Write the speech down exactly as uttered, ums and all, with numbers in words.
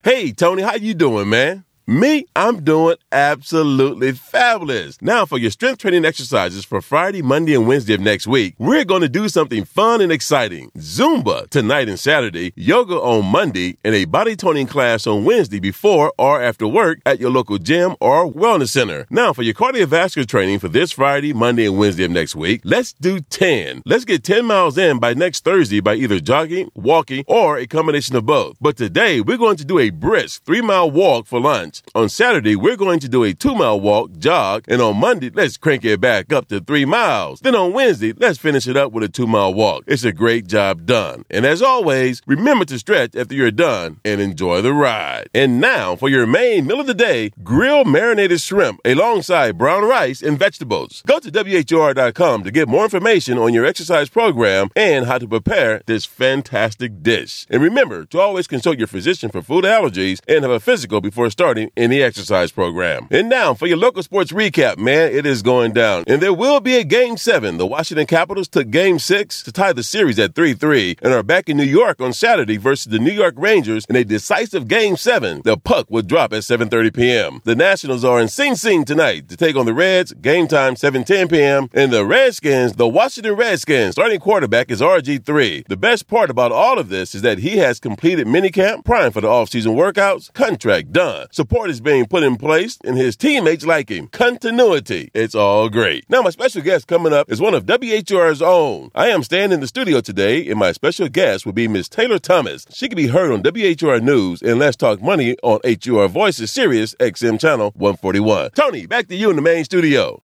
Hey, Tony, how you doing, man? Me, I'm doing absolutely fabulous. Now for your strength training exercises for Friday, Monday, and Wednesday of next week, we're going to do something fun and exciting. Zumba tonight and Saturday, yoga on Monday, and a body toning class on Wednesday before or after work at your local gym or wellness center. Now for your cardiovascular training for this Friday, Monday, and Wednesday of next week, let's do ten. Let's get ten miles in by next Thursday by either jogging, walking, or a combination of both. But today, we're going to do a brisk three-mile walk for lunch. On Saturday, we're going to do a two-mile walk, jog, and on Monday, let's crank it back up to three miles. Then on Wednesday, let's finish it up with a two-mile walk. It's a great job done. And as always, remember to stretch after you're done and enjoy the ride. And now, for your main meal of the day, grilled marinated shrimp alongside brown rice and vegetables. Go to W H O R dot com to get more information on your exercise program and how to prepare this fantastic dish. And remember to always consult your physician for food allergies and have a physical before starting in the exercise program. And now for your local sports recap, man, it is going down. And there will be a game seven. The Washington Capitals took game six to tie the series at three three and are back in New York on Saturday versus the New York Rangers in a decisive game seven. The puck will drop at seven thirty p.m. The Nationals are in Sing Sing tonight to take on the Reds. Game time seven ten p.m. And the Redskins, the Washington Redskins, starting quarterback is R G three. The best part about all of this is that he has completed minicamp, prime for the offseason workouts, contract done. Support is being put in place, and his teammates like him. Continuity. It's all great. Now, my special guest coming up is one of W H O R's own. I am staying in the studio today, and my special guest will be Miss Taylor Thomas. She can be heard on W H O R News and Let's Talk Money on H U R Voices Sirius X M Channel one forty-one. Tony, back to you in the main studio.